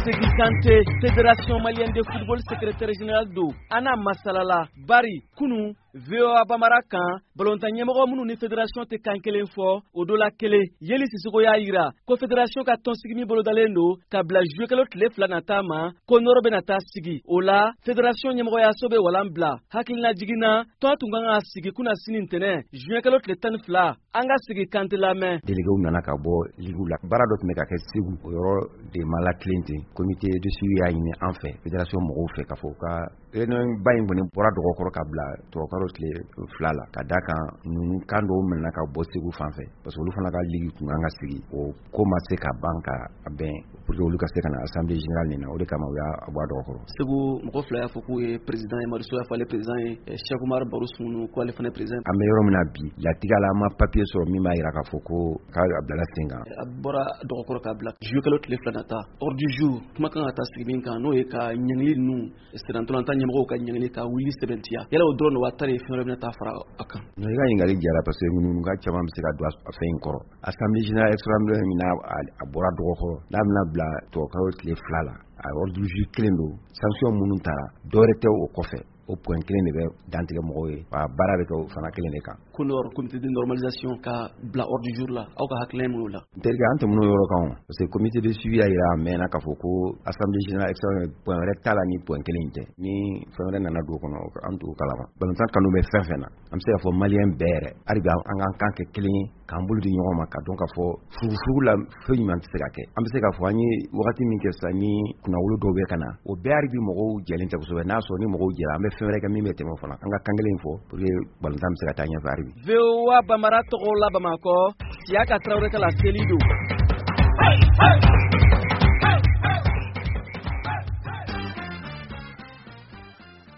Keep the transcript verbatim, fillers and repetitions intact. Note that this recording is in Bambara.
Segi Kante, Fédération malienne de football, secrétaire général do Ana Masalala Bari Kunu V O A Bamara kan balontan ɲɛmɔgɔ minnu ni fédération tɛ kan kelen fɔ o do la kelen Yeli Sisoko y'a yira ko fédération ka tɔnsigi min bolodalen do ka bila juillet kalo tile fila nata ma ko nɔrɔ bɛna taa sigi o la fédération ɲɛmɔgɔyaso bɛ walan bila hakilina jiginna tɔn tun kan ka sigi kunna sini ntɛnɛ juillet kalo tile tan ni fila an ka sigi Kante lamɛn. Déléguéw nana ka bɔ ligue la baara dɔ tun bɛ ka kɛ Segu o yɔrɔ de ma latilen ten comité de suivi y'a ɲini an fɛ fédération mɔgɔw fɛ ka fɔ ka réunion ba in kɔni bɔra dɔgɔkɔrɔ ka bila tɔgɔkaro tile fila la ka da kan ninnu kan dɔw minɛna ka bɔ Segu fan fɛ parce que olu fana ka ligue tun kan ka sigi o ko ma se ka ban ka bɛn pour que olu ka se ka na assemblée générale nin na o de kama u y'a bɔ a dɔgɔkɔrɔ. Segu mɔgɔ fila y'a fɔ k'u ye président ye Mariso y'a fɔ ale président ye Cheikh Oumar Barou Soumounou ko ale fana président. An bɛ yɔrɔ min na bi latigɛ la an ma papier sɔrɔ min b'a jira k'a fɔ ko k'a bilala sen kan. A bɔra dɔgɔkɔrɔ k'a bila juillet kalo tile fila nata ordre du jour kuma kan ka taa sigi min kan n'o ye ka ɲɛngili ninnu sɛnɛntɔlanta ɲɛmɔgɔw ka ɲɛngili ka wuli sɛbɛntiya yala o dɔrɔn de wa ta de fɛn wɛrɛ bɛna taa fara a kan. Non i ka ɲininkali diyara parce que minnu ka caman bɛ se ka don a fɛn in kɔrɔ assemblée générale extraordinaire min a bɔra dɔgɔkɔrɔ n'a bɛna bila tɔgɔkaro tile fila la a ordre du jour kelen don sanction minnu taara dɔwɛrɛ tɛ o kɔfɛ o point kelen de bɛ dantigɛ mɔgɔw ye wa baara bɛ kɛ o fana kelen de kan. Ko nɔr comité de normalisation ka bila ordre du jour la aw ka hakilina minnu la. N terikɛ an tɛmɛn'o yɔrɔ kan parce que comité de suivi y'a jira a mɛnna k'a fɔ ko assemblée générale extraordinaire point wɛrɛ t'a la ni point kelen in tɛ ni fɛn wɛrɛ nana don o kɔnɔ an t'o kalama balontan kanu bɛ fɛn fɛn na an bɛ se k'a fɔ maliyɛn bɛɛ yɛrɛ hali bi an k'an kan kɛ kelen ye k'an bolo di ɲɔgɔn ma ka dɔn k'a fɔ furufugu la fɛn ɲuman tɛ se ka kɛ an bɛ se k'a fɔ an ye wagati min kɛ sisan ni kunnawolo dɔw bɛ ka na o bɛɛ hali bi mɔgɔw jɛlen tɛ kosɛbɛ n'a sɔrɔ ni mɔgɔw jɛra an bɛ fɛn wɛrɛ kɛ min bɛ tɛmɛ o fana an ka kan kelen fɔ pour que balontan bɛ se ka taa ɲɛfɛ hali bi. V O A Bamara tɔgɔ la Bamakɔ Siyaka Traoré ka la seli don.